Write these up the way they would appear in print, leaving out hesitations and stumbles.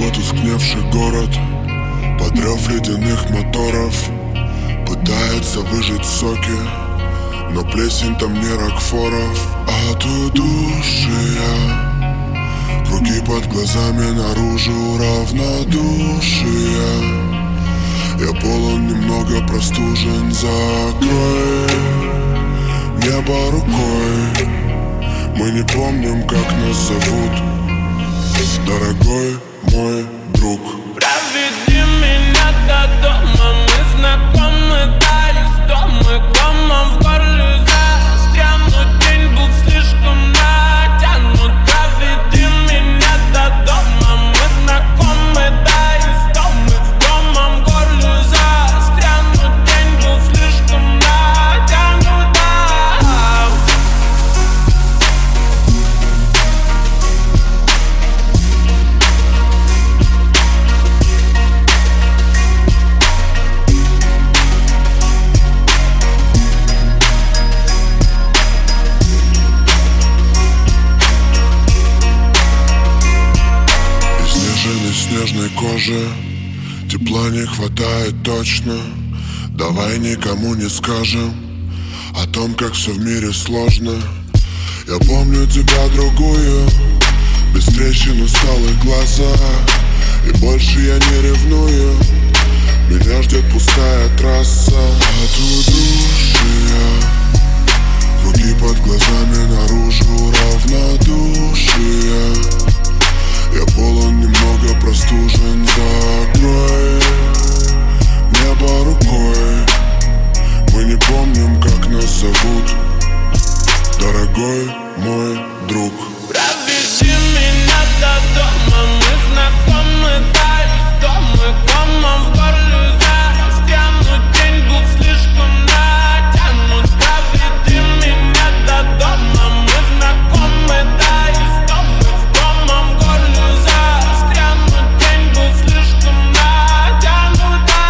Потускневший город под рев ледяных моторов пытается выжать соки, но плесень там не Рокфоров. От удушья круги под глазами, наружу равнодушие. Я полон, немного простужен, закрой небо рукой. Мы не помним, как нас зовут, дорогой мой друг. Проведи меня до дома, мы знакомы, да, из дома к вам, в горле застрянут. День был слишком натянут. Проведи меня до дома, мы знакомы, да, из дома к вам, в горле застрянут. День был слишком натянут, да. Снежной кожи тепла не хватает точно. Давай никому не скажем о том, как все в мире сложно. Я помню тебя другую, без трещин, усталых глаза. И больше я не ревную, меня ждет пустая трасса. От удушья круги под глазами, наружу равнодушие. Я полон, немного простужен, закрой небо рукой. Мы не помним, как нас зовут, дорогой мой друг. Проведи меня до дома, мы знакомы, да, из дома к вам, в горле застрянут. День был слишком натянут. Проведи меня до дома, мы знакомы, да, из дома к вам, в горле застрянут. День был слишком натянут, да.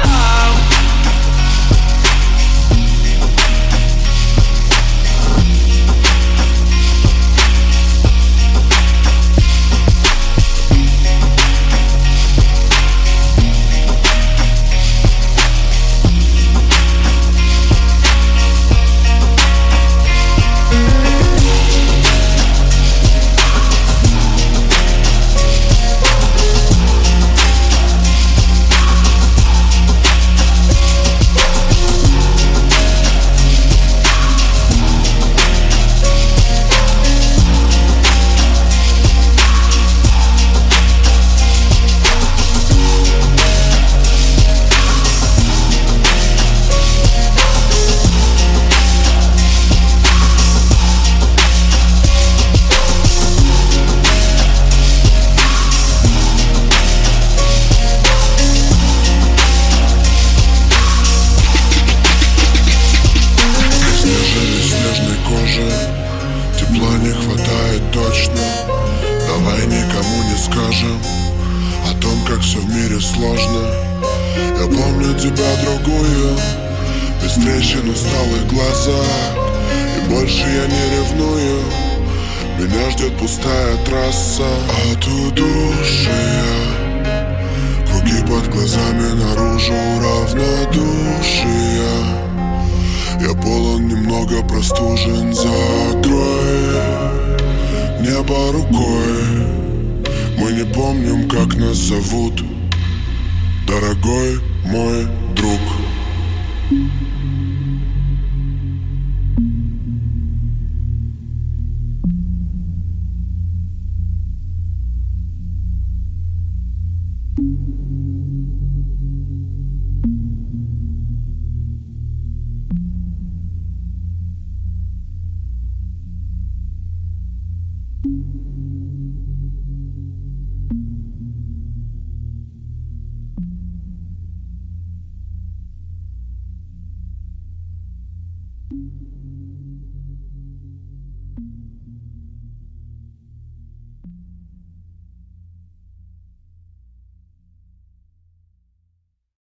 Тепла не хватает точно. Давай никому не скажем о том, как все в мире сложно. Я помню тебя другую, без трещин, усталых глазах. И больше я не ревную, меня ждет пустая трасса. От удушья круги под глазами, наружу равнодушие. Я полон, немного простужен, закрой небо рукой. Мы не помним, как нас зовут, дорогой мой друг.